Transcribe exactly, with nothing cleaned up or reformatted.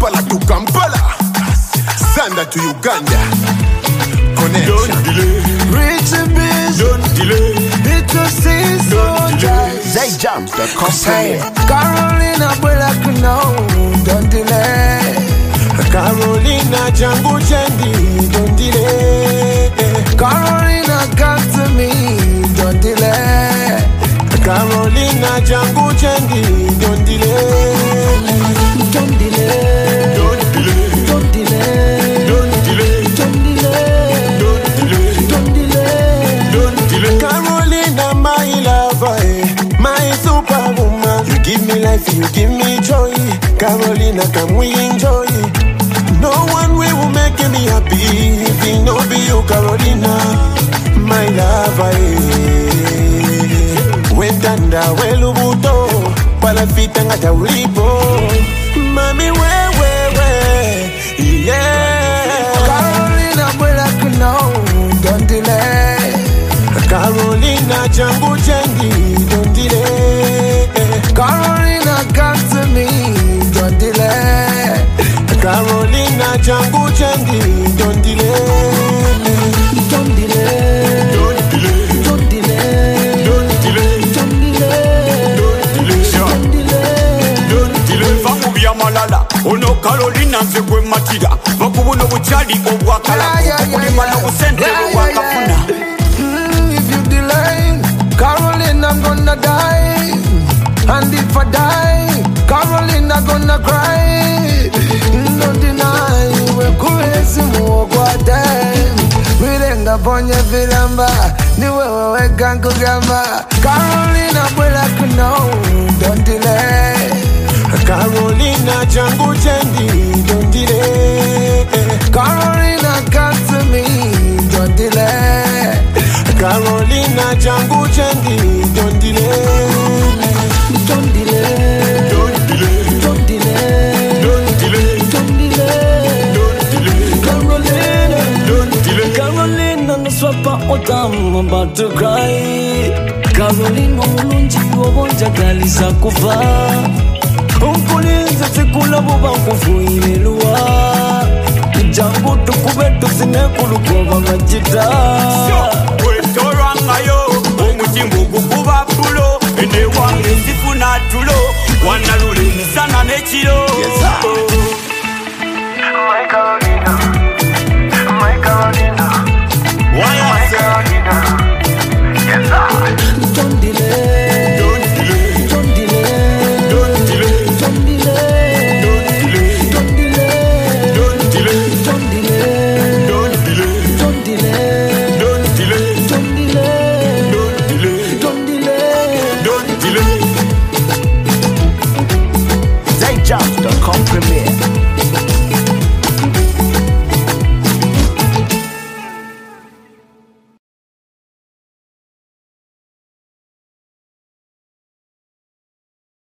Kampala to Kampala, Zanda to Uganda. Connect. Don't delay. Rich and busy. Don't delay. It was six soldiers. They jump the company. Carolina, well I can know. Don't delay. Carolina, Django Jendi. Don't delay. Carolina, come to me. Don't delay. Carolina, Django Jendi. Don't delay. Don't delay. Don't delay. Don't delay. Don't delay. Don't delay. Don't delay. Don't delay. Carolina, my lover, my superwoman. You give me life, you give me joy. Carolina, come we enjoy. No one will make me happy if it no be you, Carolina, my lover. Wendanda welubuto, palafita ngata ulipo, mami we we we, yeah. Carolina, well I can know. Don't delay. Carolina, Django Jendi, don't delay. Carolina, come to me. Don't delay. Carolina, Django Jendi, don't delay. Don't delay. Don't delay. Don't delay. Don't delay. Don't delay. Don't delay. Don't delay. Fakubya malala ono Carolina nze gwe matira bakubona obukyali obwakala okukulima n'obusente bwakafuna. If you delay, Carolina, I'm gonna die. And if I die, Carolina gonna cry. Don't deny, we're crazy more guarded. Mirenga ponye filamba, ni wewe weka nkugamba. Carolina, well I can know. Don't delay. Carolina, Django Jendi, don't delay. Carolina, come to me. Don't delay. Carolina, Django Jendi, don't delay. Don't delay. Don't delay. Don't delay. Don't delay. Don't delay. Don't delay. Carolina, Don't delay. Carolina, no swap out, I'm about to cry. Carolina, mulungi obonja galisa kufa. Unkulinze sikula buba kufuire luwa. Jambo tukube tusine kulukoba majita. Wetorangayo omutimbo gukuba pulo ene wange sifuna tulo wanalule misana n'ekiro